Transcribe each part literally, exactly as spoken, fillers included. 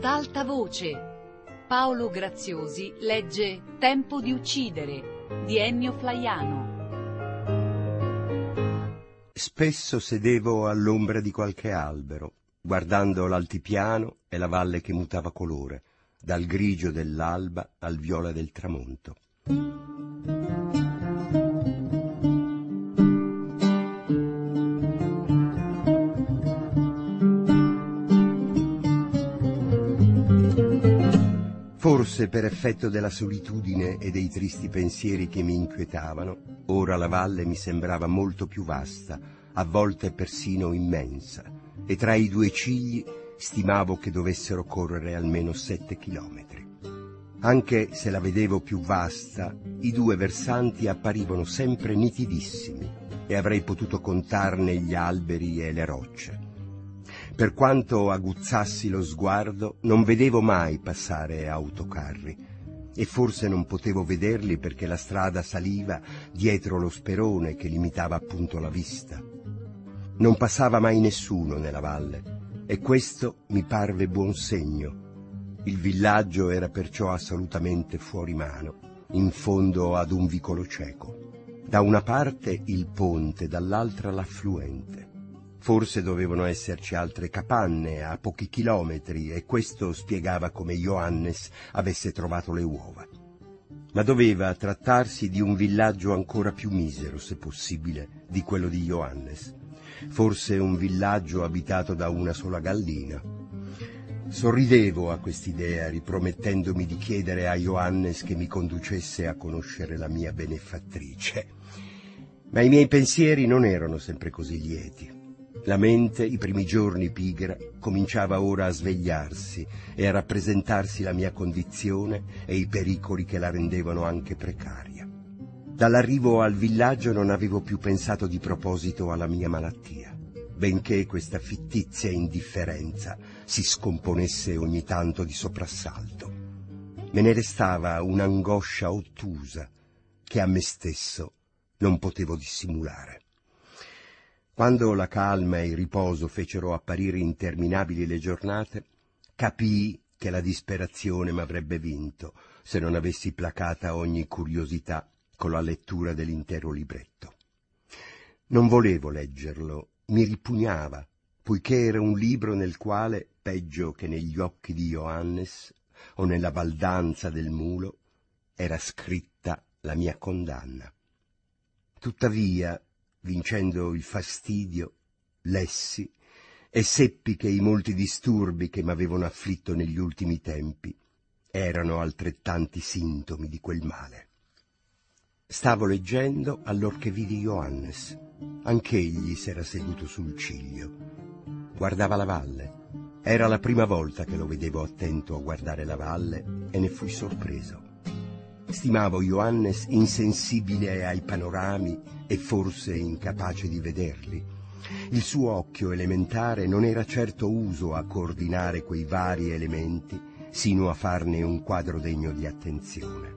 ad alta voce. Paolo Graziosi legge Tempo di uccidere di Ennio Flaiano. Spesso sedevo all'ombra di qualche albero, guardando l'altipiano e la valle che mutava colore, dal grigio dell'alba al viola del tramonto. Forse per effetto della solitudine e dei tristi pensieri che mi inquietavano, ora la valle mi sembrava molto più vasta, a volte persino immensa, e tra i due cigli stimavo che dovessero correre almeno sette chilometri. Anche se la vedevo più vasta, i due versanti apparivano sempre nitidissimi e avrei potuto contarne gli alberi e le rocce. Per quanto aguzzassi lo sguardo, non vedevo mai passare autocarri, e forse non potevo vederli perché la strada saliva dietro lo sperone che limitava appunto la vista. Non passava mai nessuno nella valle, e questo mi parve buon segno. Il villaggio era perciò assolutamente fuori mano, in fondo ad un vicolo cieco. Da una parte il ponte, dall'altra l'affluente. Forse dovevano esserci altre capanne a pochi chilometri e questo spiegava come Johannes avesse trovato le uova. Ma doveva trattarsi di un villaggio ancora più misero, se possibile, di quello di Johannes. Forse un villaggio abitato da una sola gallina. Sorridevo a quest'idea, ripromettendomi di chiedere a Johannes che mi conducesse a conoscere la mia benefattrice. Ma i miei pensieri non erano sempre così lieti. La mente, i primi giorni pigra, cominciava ora a svegliarsi e a rappresentarsi la mia condizione e i pericoli che la rendevano anche precaria. Dall'arrivo al villaggio non avevo più pensato di proposito alla mia malattia, benché questa fittizia indifferenza si scomponesse ogni tanto di soprassalto. Me ne restava un'angoscia ottusa che a me stesso non potevo dissimulare. Quando la calma e il riposo fecero apparire interminabili le giornate, capii che la disperazione m'avrebbe vinto se non avessi placata ogni curiosità con la lettura dell'intero libretto. Non volevo leggerlo, mi ripugnava, poiché era un libro nel quale, peggio che negli occhi di Johannes o nella baldanza del mulo, era scritta la mia condanna. Tuttavia, vincendo il fastidio, lessi e seppi che i molti disturbi che m'avevano afflitto negli ultimi tempi erano altrettanti sintomi di quel male. Stavo leggendo allorché vidi Johannes. Anch'egli s'era seduto sul ciglio. Guardava la valle. Era la prima volta che lo vedevo attento a guardare la valle e ne fui sorpreso. Stimavo Johannes insensibile ai panorami e forse incapace di vederli. Il suo occhio elementare non era certo uso a coordinare quei vari elementi sino a farne un quadro degno di attenzione.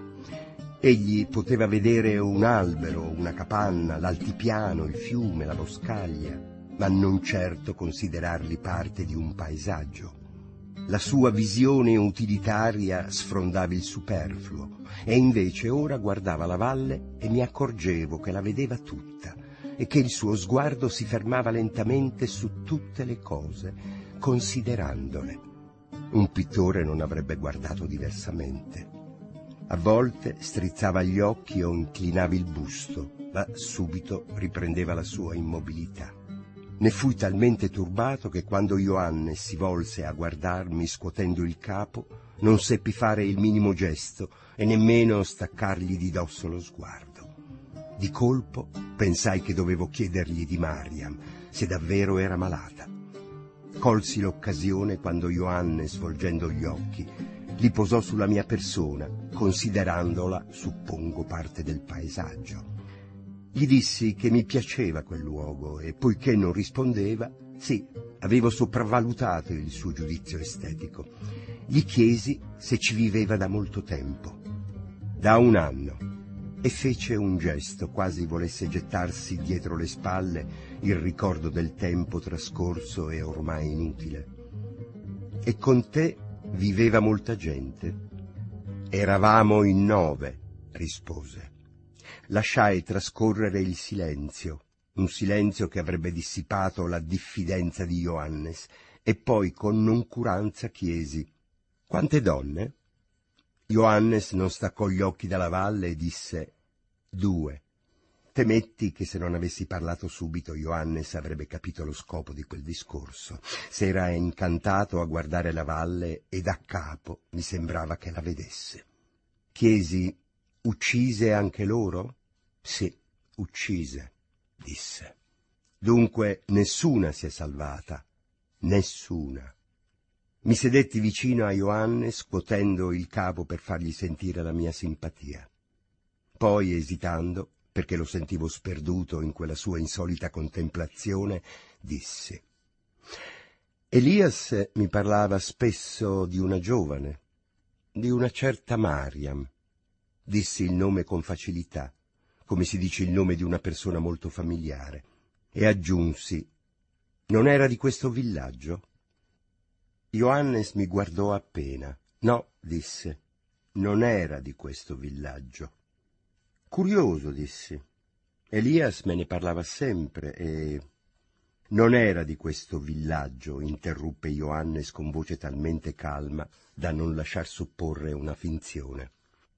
Egli poteva vedere un albero, una capanna, l'altipiano, il fiume, la boscaglia, ma non certo considerarli parte di un paesaggio. La sua visione utilitaria sfrondava il superfluo e invece ora guardava la valle e mi accorgevo che la vedeva tutta e che il suo sguardo si fermava lentamente su tutte le cose, considerandole. Un pittore non avrebbe guardato diversamente. A volte strizzava gli occhi o inclinava il busto, ma subito riprendeva la sua immobilità. Ne fui talmente turbato che quando Johannes si volse a guardarmi scuotendo il capo, non seppi fare il minimo gesto e nemmeno staccargli di dosso lo sguardo. Di colpo pensai che dovevo chiedergli di Mariam, se davvero era malata. Colsi l'occasione quando Johannes, volgendo gli occhi, li posò sulla mia persona, considerandola, suppongo, parte del paesaggio. Gli dissi che mi piaceva quel luogo e, poiché non rispondeva, sì, avevo sopravvalutato il suo giudizio estetico. Gli chiesi se ci viveva da molto tempo. Da un anno. E fece un gesto, quasi volesse gettarsi dietro le spalle il ricordo del tempo trascorso e ormai inutile. E con te viveva molta gente? Eravamo in nove, rispose. Lasciai trascorrere il silenzio, un silenzio che avrebbe dissipato la diffidenza di Johannes, e poi con noncuranza chiesi: quante donne? Johannes non staccò gli occhi dalla valle e disse: due. Temetti che se non avessi parlato subito Johannes avrebbe capito lo scopo di quel discorso. S'era incantato a guardare la valle e da capo mi sembrava che la vedesse. Chiesi: uccise anche loro? Sì, uccise, disse. Dunque nessuna si è salvata, nessuna. Mi sedetti vicino a Johannes, scuotendo il capo per fargli sentire la mia simpatia. Poi, esitando, perché lo sentivo sperduto in quella sua insolita contemplazione, dissi: Elias mi parlava spesso di una giovane, di una certa Mariam. Dissi il nome con facilità, come si dice il nome di una persona molto familiare, e aggiunsi: non era di questo villaggio? Johannes mi guardò appena. No, disse, non era di questo villaggio. Curioso, dissi. Elias me ne parlava sempre e... Non era di questo villaggio, interruppe Johannes con voce talmente calma da non lasciar supporre una finzione.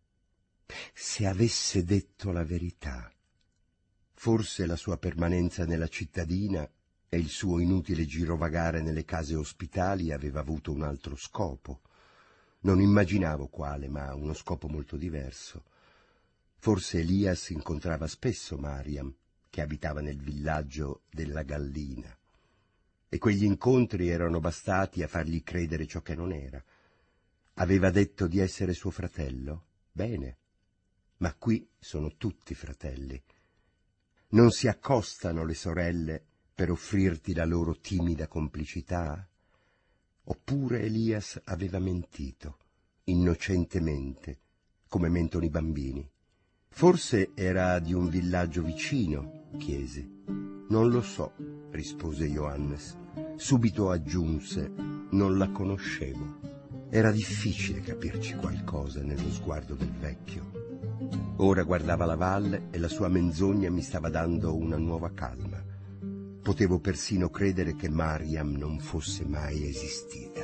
Se avesse detto la verità, forse la sua permanenza nella cittadina e il suo inutile girovagare nelle case ospitali aveva avuto un altro scopo. Non immaginavo quale, ma uno scopo molto diverso. Forse Elias incontrava spesso Mariam, che abitava nel villaggio della Gallina, e quegli incontri erano bastati a fargli credere ciò che non era. Aveva detto di essere suo fratello? Bene, ma qui sono tutti fratelli. Non si accostano le sorelle per offrirti la loro timida complicità? Oppure Elias aveva mentito, innocentemente, come mentono i bambini. Forse era di un villaggio vicino, chiesi. Non lo so, rispose Johannes. Subito aggiunse: non la conoscevo. Era difficile capirci qualcosa nello sguardo del vecchio. Ora guardava la valle e la sua menzogna mi stava dando una nuova calma. Potevo persino credere che Mariam non fosse mai esistita.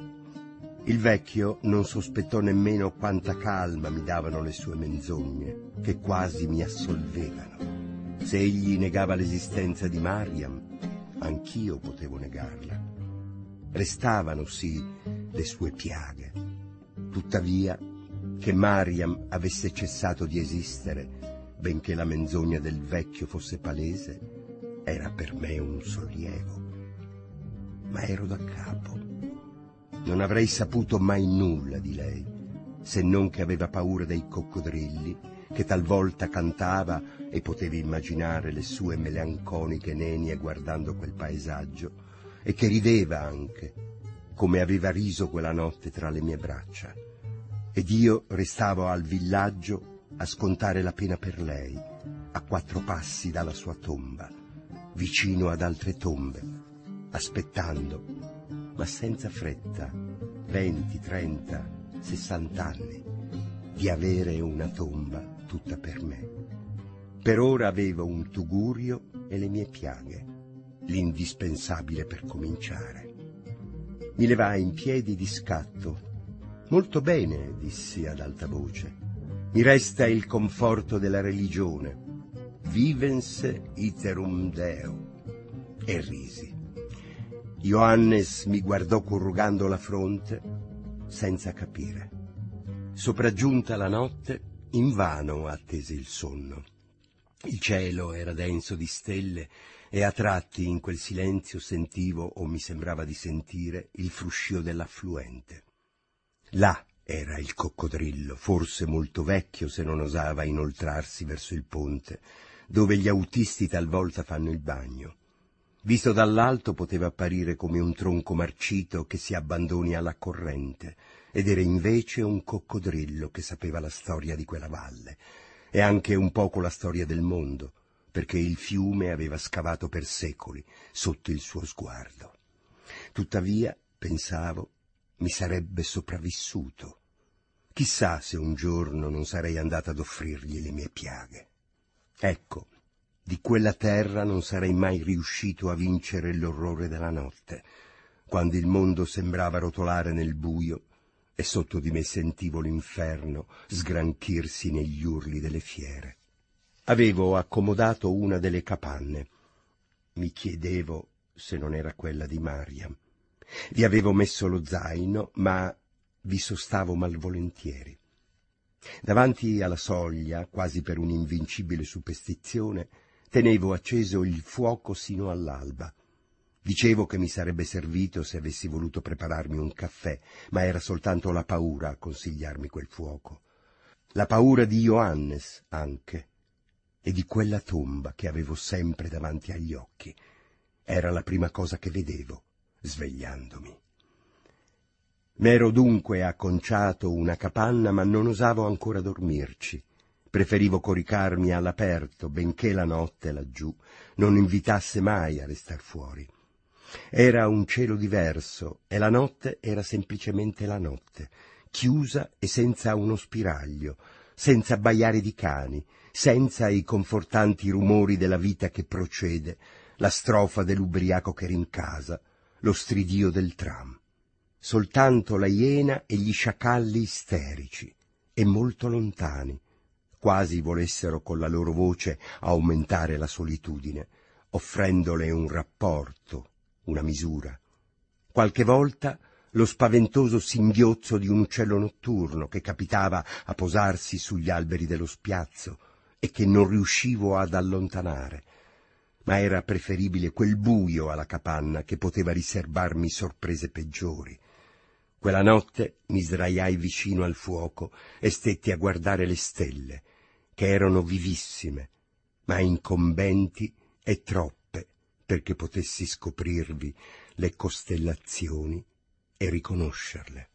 Il vecchio non sospettò nemmeno quanta calma mi davano le sue menzogne, che quasi mi assolvevano. Se egli negava l'esistenza di Mariam, anch'io potevo negarla. Restavano, sì, le sue piaghe. Tuttavia, che Mariam avesse cessato di esistere, benché la menzogna del vecchio fosse palese, era per me un sollievo. Ma ero da capo. Non avrei saputo mai nulla di lei, se non che aveva paura dei coccodrilli, che talvolta cantava e potevi immaginare le sue melanconiche nenie guardando quel paesaggio, e che rideva anche, come aveva riso quella notte tra le mie braccia. Ed io restavo al villaggio a scontare la pena per lei, a quattro passi dalla sua tomba, vicino ad altre tombe, aspettando, ma senza fretta, venti, trenta, sessant'anni, di avere una tomba tutta per me. Per ora avevo un tugurio e le mie piaghe, l'indispensabile per cominciare. Mi levai in piedi di scatto. Molto bene, dissi ad alta voce. Mi resta il conforto della religione. Vivens iterum Deo. E risi. Johannes mi guardò corrugando la fronte, senza capire. Sopraggiunta la notte, invano attese il sonno. Il cielo era denso di stelle e a tratti in quel silenzio sentivo, o mi sembrava di sentire, il fruscio dell'affluente. Là era il coccodrillo, forse molto vecchio se non osava inoltrarsi verso il ponte, dove gli autisti talvolta fanno il bagno. Visto dall'alto poteva apparire come un tronco marcito che si abbandoni alla corrente, ed era invece un coccodrillo che sapeva la storia di quella valle, e anche un poco la storia del mondo, perché il fiume aveva scavato per secoli sotto il suo sguardo. Tuttavia, pensavo, mi sarebbe sopravvissuto. Chissà se un giorno non sarei andata ad offrirgli le mie piaghe. Ecco, di quella terra non sarei mai riuscito a vincere l'orrore della notte, quando il mondo sembrava rotolare nel buio e sotto di me sentivo l'inferno sgranchirsi negli urli delle fiere. Avevo accomodato una delle capanne. Mi chiedevo se non era quella di Mariam. Vi avevo messo lo zaino, ma vi sostavo malvolentieri. Davanti alla soglia, quasi per un'invincibile superstizione, tenevo acceso il fuoco sino all'alba. Dicevo che mi sarebbe servito se avessi voluto prepararmi un caffè, ma era soltanto la paura a consigliarmi quel fuoco. La paura di Johannes anche, e di quella tomba che avevo sempre davanti agli occhi. Era la prima cosa che vedevo, svegliandomi. M'ero dunque acconciato una capanna, ma non osavo ancora dormirci. Preferivo coricarmi all'aperto, benché la notte laggiù non invitasse mai a restar fuori. Era un cielo diverso e la notte era semplicemente la notte, chiusa e senza uno spiraglio, senza abbaiare di cani, senza i confortanti rumori della vita che procede, la strofa dell'ubriaco che rincasa, lo stridio del tram. Soltanto la iena e gli sciacalli isterici, e molto lontani, quasi volessero con la loro voce aumentare la solitudine, offrendole un rapporto, una misura. Qualche volta lo spaventoso singhiozzo di un uccello notturno che capitava a posarsi sugli alberi dello spiazzo e che non riuscivo ad allontanare, ma era preferibile quel buio alla capanna che poteva riservarmi sorprese peggiori. Quella notte mi sdraiai vicino al fuoco e stetti a guardare le stelle, che erano vivissime, ma incombenti e troppe perché potessi scoprirvi le costellazioni e riconoscerle.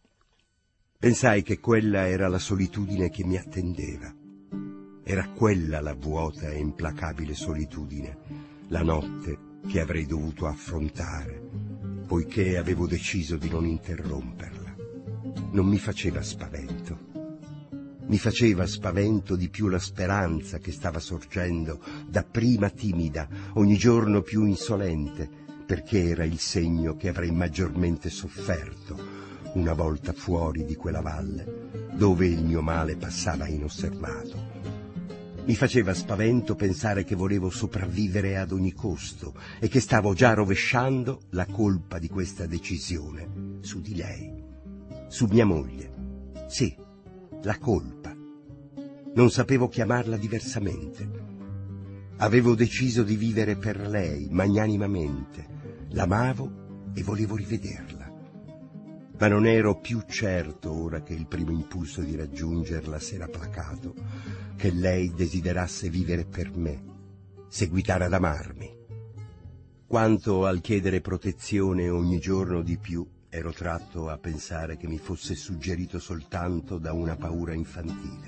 Pensai che quella era la solitudine che mi attendeva. Era quella la vuota e implacabile solitudine, la notte che avrei dovuto affrontare, poiché avevo deciso di non interromperla. Non mi faceva spavento. Mi faceva spavento di più la speranza che stava sorgendo, dapprima timida, ogni giorno più insolente, perché era il segno che avrei maggiormente sofferto una volta fuori di quella valle, dove il mio male passava inosservato. Mi faceva spavento pensare che volevo sopravvivere ad ogni costo e che stavo già rovesciando la colpa di questa decisione su di lei, su mia moglie. Sì, la colpa. Non sapevo chiamarla diversamente. Avevo deciso di vivere per lei magnanimamente. L'amavo e volevo rivederla. Ma non ero più certo, ora che il primo impulso di raggiungerla s'era placato, che lei desiderasse vivere per me, seguitare ad amarmi. Quanto al chiedere protezione ogni giorno di più, ero tratto a pensare che mi fosse suggerito soltanto da una paura infantile.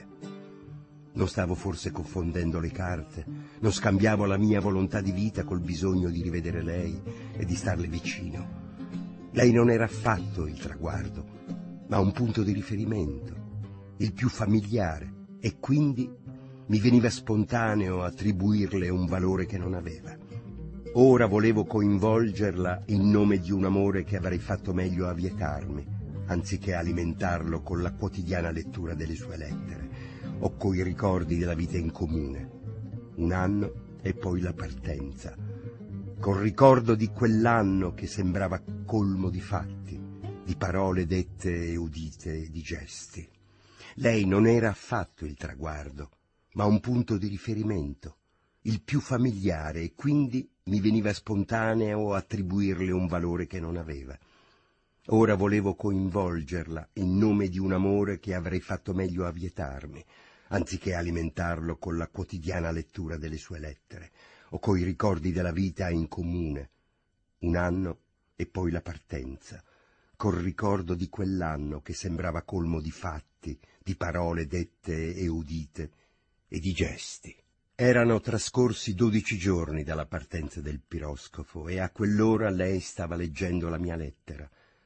Non stavo forse confondendo le carte? Non scambiavo la mia volontà di vita col bisogno di rivedere lei e di starle vicino? Lei non era affatto il traguardo, ma un punto di riferimento, il più familiare, e quindi mi veniva spontaneo attribuirle un valore che non aveva. Ora volevo coinvolgerla in nome di un amore che avrei fatto meglio a vietarmi, anziché alimentarlo con la quotidiana lettura delle sue lettere o coi ricordi della vita in comune. Un anno e poi la partenza, col ricordo di quell'anno che sembrava colmo di fatti, di parole dette e udite e di gesti. Lei non era affatto il traguardo, ma un punto di riferimento, il più familiare, e quindi mi veniva spontaneo attribuirle un valore che non aveva. Ora volevo coinvolgerla in nome di un amore che avrei fatto meglio a vietarmi, anziché alimentarlo con la quotidiana lettura delle sue lettere o coi ricordi della vita in comune. Un anno e poi la partenza, col ricordo di quell'anno che sembrava colmo di fatti, di parole dette e udite e di gesti. Erano trascorsi dodici giorni dalla partenza del piroscafo e a quell'ora lei stava leggendo la mia lettera,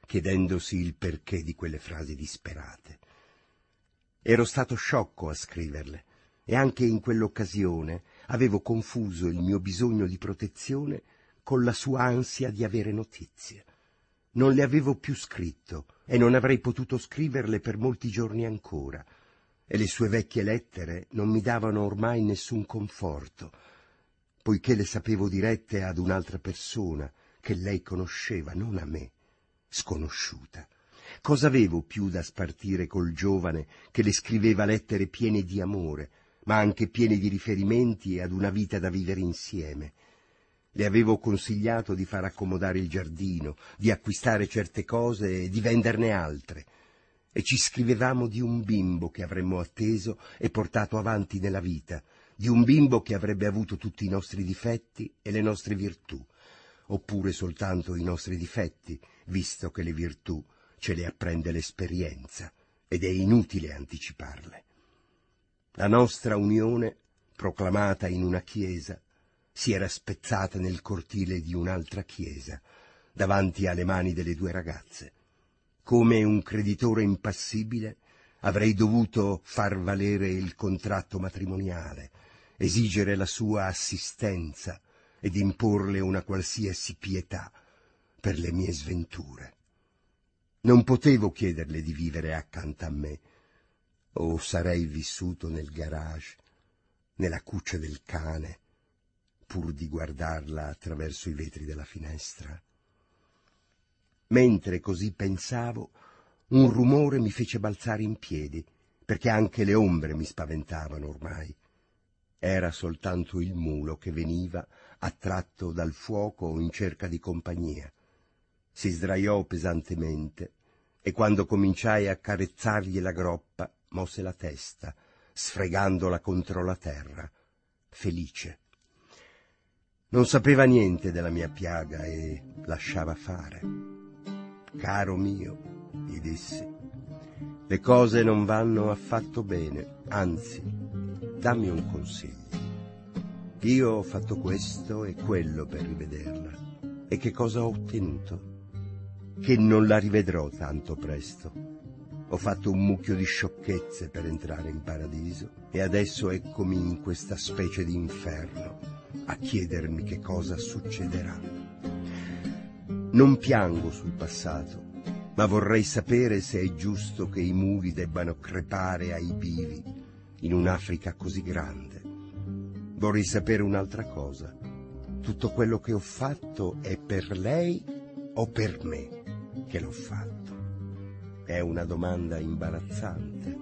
chiedendosi il perché di quelle frasi disperate. Ero stato sciocco a scriverle, e anche in quell'occasione avevo confuso il mio bisogno di protezione con la sua ansia di avere notizie. Non le avevo più scritto e non avrei potuto scriverle per molti giorni ancora, e le sue vecchie lettere non mi davano ormai nessun conforto, poiché le sapevo dirette ad un'altra persona che lei conosceva, non a me, sconosciuta. Cosa avevo più da spartire col giovane che le scriveva lettere piene di amore, ma anche piene di riferimenti ad una vita da vivere insieme? Le avevo consigliato di far accomodare il giardino, di acquistare certe cose e di venderne altre, e ci scrivevamo di un bimbo che avremmo atteso e portato avanti nella vita, di un bimbo che avrebbe avuto tutti i nostri difetti e le nostre virtù, oppure soltanto i nostri difetti, visto che le virtù ce le apprende l'esperienza ed è inutile anticiparle. La nostra unione, proclamata in una chiesa, si era spezzata nel cortile di un'altra chiesa, davanti alle mani delle due ragazze. Come un creditore impassibile avrei dovuto far valere il contratto matrimoniale, esigere la sua assistenza ed imporle una qualsiasi pietà per le mie sventure. Non potevo chiederle di vivere accanto a me, o sarei vissuto nel garage, nella cuccia del cane, pur di guardarla attraverso i vetri della finestra. Mentre così pensavo, un rumore mi fece balzare in piedi, perché anche le ombre mi spaventavano ormai. Era soltanto il mulo che veniva, attratto dal fuoco in cerca di compagnia. Si sdraiò pesantemente e quando cominciai a carezzargli la groppa, mosse la testa, sfregandola contro la terra, felice. Non sapeva niente della mia piaga e lasciava fare. Caro mio, gli dissi, le cose non vanno affatto bene, anzi, dammi un consiglio. Io ho fatto questo e quello per rivederla. E che cosa ho ottenuto? Che non la rivedrò tanto presto. Ho fatto un mucchio di sciocchezze per entrare in paradiso e adesso eccomi in questa specie di inferno a chiedermi che cosa succederà. Non piango sul passato, ma vorrei sapere se è giusto che i muli debbano crepare ai bivi in un'Africa così grande. Vorrei sapere un'altra cosa. Tutto quello che ho fatto è per lei o per me che l'ho fatto? È una domanda imbarazzante.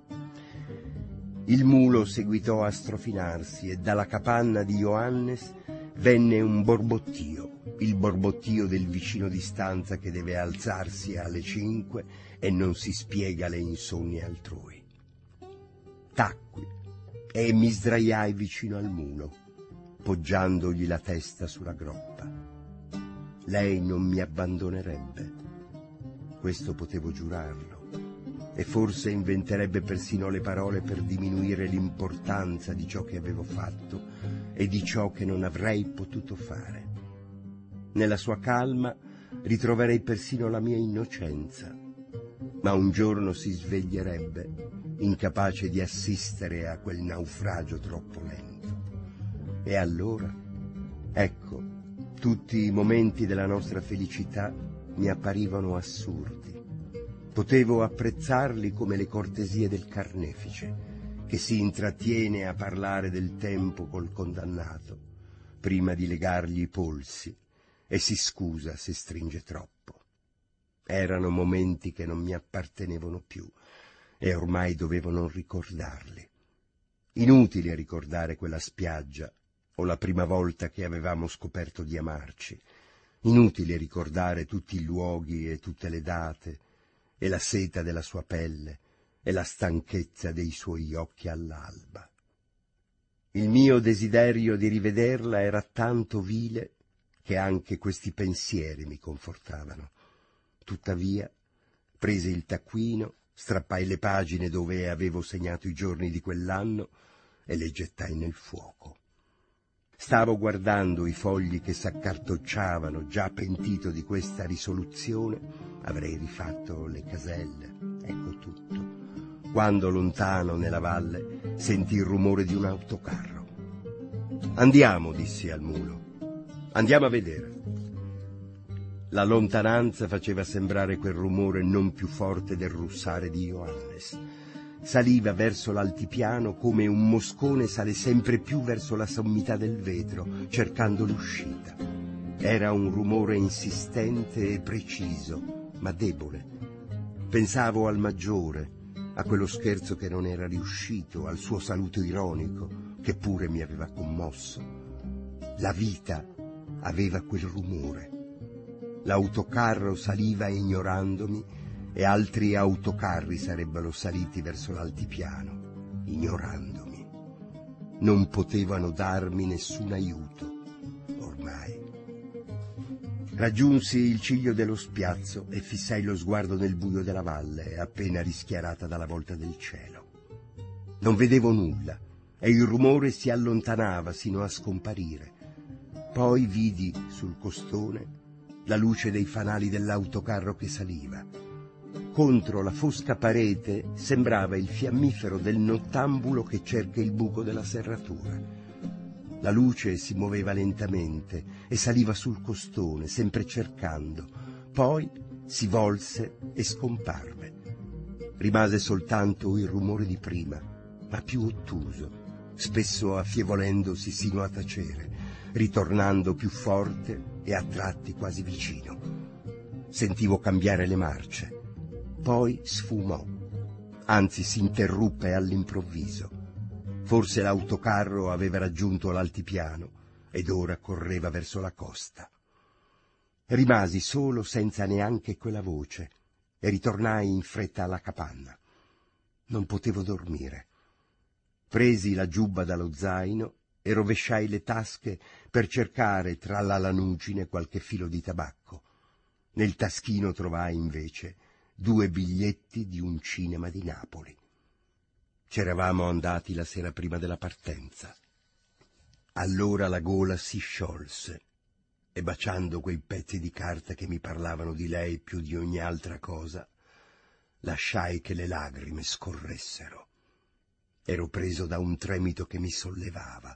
Il mulo seguitò a strofinarsi e dalla capanna di Johannes venne un borbottio, il borbottio del vicino di stanza che deve alzarsi alle cinque e non si spiega le insonnie altrui. Tacqui e mi sdraiai vicino al mulo, poggiandogli la testa sulla groppa. Lei non mi abbandonerebbe, questo potevo giurarlo, e forse inventerebbe persino le parole per diminuire l'importanza di ciò che avevo fatto e di ciò che non avrei potuto fare. Nella sua calma ritroverei persino la mia innocenza, ma un giorno si sveglierebbe, incapace di assistere a quel naufragio troppo lento. E allora, ecco, tutti i momenti della nostra felicità mi apparivano assurdi. Potevo apprezzarli come le cortesie del carnefice, che si intrattiene a parlare del tempo col condannato, prima di legargli i polsi, e si scusa se stringe troppo. Erano momenti che non mi appartenevano più, e ormai dovevo non ricordarli. Inutile ricordare quella spiaggia, o la prima volta che avevamo scoperto di amarci. Inutile ricordare tutti i luoghi e tutte le date, e la seta della sua pelle, e la stanchezza dei suoi occhi all'alba. Il mio desiderio di rivederla era tanto vile che anche questi pensieri mi confortavano. Tuttavia, presi il taccuino, strappai le pagine dove avevo segnato i giorni di quell'anno e le gettai nel fuoco. Stavo guardando i fogli che s'accartocciavano, già pentito di questa risoluzione, avrei rifatto le caselle, ecco tutto, quando lontano nella valle sentii il rumore di un autocarro. «Andiamo», dissi al mulo, «andiamo a vedere». La lontananza faceva sembrare quel rumore non più forte del russare di Johannes. Saliva verso l'altipiano come un moscone sale sempre più verso la sommità del vetro, cercando l'uscita. Era un rumore insistente e preciso, ma debole. Pensavo al maggiore, a quello scherzo che non era riuscito, al suo saluto ironico, che pure mi aveva commosso. La vita aveva quel rumore. L'autocarro saliva ignorandomi e altri autocarri sarebbero saliti verso l'altipiano, ignorandomi. Non potevano darmi nessun aiuto, ormai. Raggiunsi il ciglio dello spiazzo e fissai lo sguardo nel buio della valle, appena rischiarata dalla volta del cielo. Non vedevo nulla e il rumore si allontanava sino a scomparire. Poi vidi sul costone la luce dei fanali dell'autocarro che saliva. Contro la fosca parete sembrava il fiammifero del nottambulo che cerca il buco della serratura. La luce si muoveva lentamente e saliva sul costone, sempre cercando. Poi si volse e scomparve. Rimase soltanto il rumore di prima, ma più ottuso, spesso affievolendosi sino a tacere, ritornando più forte e a tratti quasi vicino. Sentivo cambiare le marce. Poi sfumò, anzi si interruppe all'improvviso. Forse l'autocarro aveva raggiunto l'altipiano ed ora correva verso la costa. Rimasi solo senza neanche quella voce e ritornai in fretta alla capanna. Non potevo dormire. Presi la giubba dallo zaino e rovesciai le tasche per cercare tra la lanugine qualche filo di tabacco. Nel taschino trovai invece due biglietti di un cinema di Napoli. C'eravamo andati la sera prima della partenza. Allora la gola si sciolse e, baciando quei pezzi di carta che mi parlavano di lei più di ogni altra cosa, lasciai che le lagrime scorressero. Ero preso da un tremito che mi sollevava.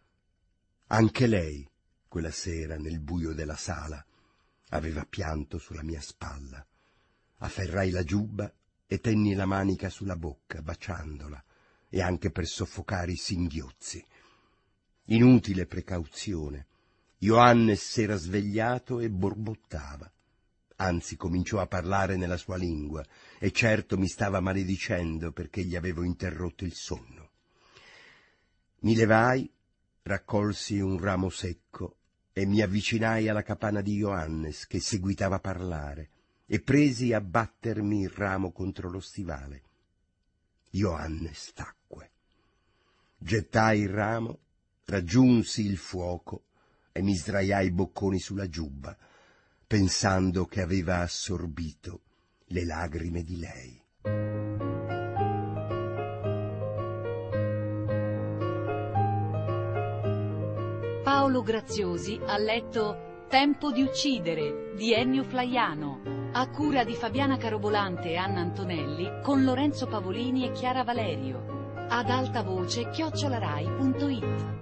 Anche lei, quella sera, nel buio della sala, aveva pianto sulla mia spalla. Afferrai la giubba e tenni la manica sulla bocca, baciandola, e anche per soffocare i singhiozzi. Inutile precauzione. Johannes s'era svegliato e borbottava. Anzi, cominciò a parlare nella sua lingua, e certo mi stava maledicendo perché gli avevo interrotto il sonno. Mi levai, raccolsi un ramo secco e mi avvicinai alla capanna di Johannes, che seguitava a parlare, e presi a battermi il ramo contro lo stivale. Johannes tacque. Gettai il ramo, raggiunsi il fuoco e mi sdraiai bocconi sulla giubba, pensando che aveva assorbito le lagrime di lei. Paolo Graziosi ha letto Tempo di uccidere di Ennio Flaiano, a cura di Fabiana Carobolante e Anna Antonelli, con Lorenzo Pavolini e Chiara Valerio. Ad alta voce chiocciolarai punto it.